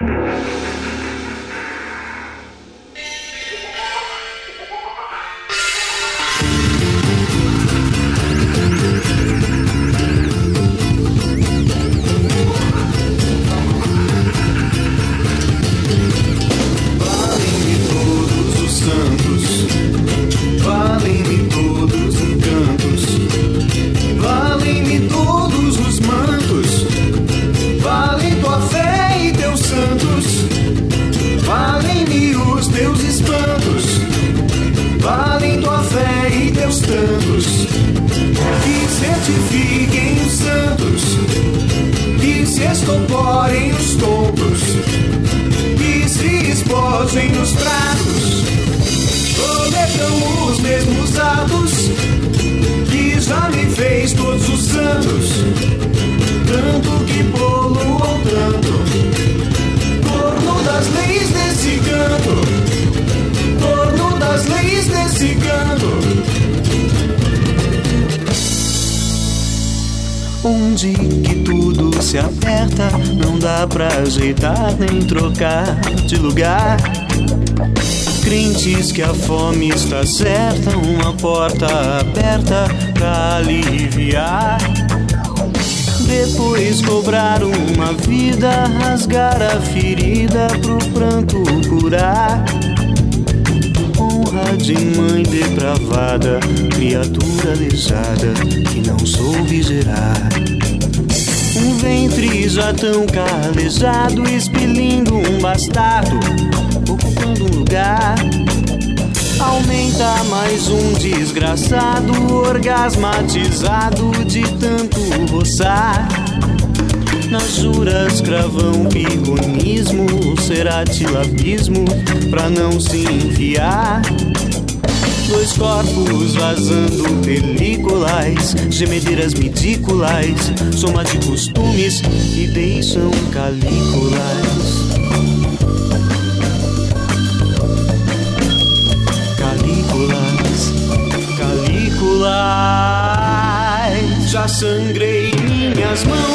Estoporem os tontos e se esposem nos pratos, cometam os mesmos atos que já me fez todos os santos, tanto que poluam tanto, corno das leis desse canto, corno das leis desse canto. Onde que tudo se aperta, não dá pra ajeitar nem trocar de lugar. Crentes que a fome está certa, uma porta aberta pra aliviar. Depois cobrar uma vida, rasgar a ferida pro pranto curar. Honra de mãe depravada, criatura aleijada que não soube gerar. Um ventre já tão calejado, expelindo um bastardo, ocupando um lugar. Aumenta mais um desgraçado, orgasmatizado de tanto roçar. Nas juras cravão pirronismo, seratilabismo pra não se enfiar. Dois corpos vazando películas, gemedeiras midículas, soma de costumes e deixam calículas. Calículas. Já sangrei minhas mãos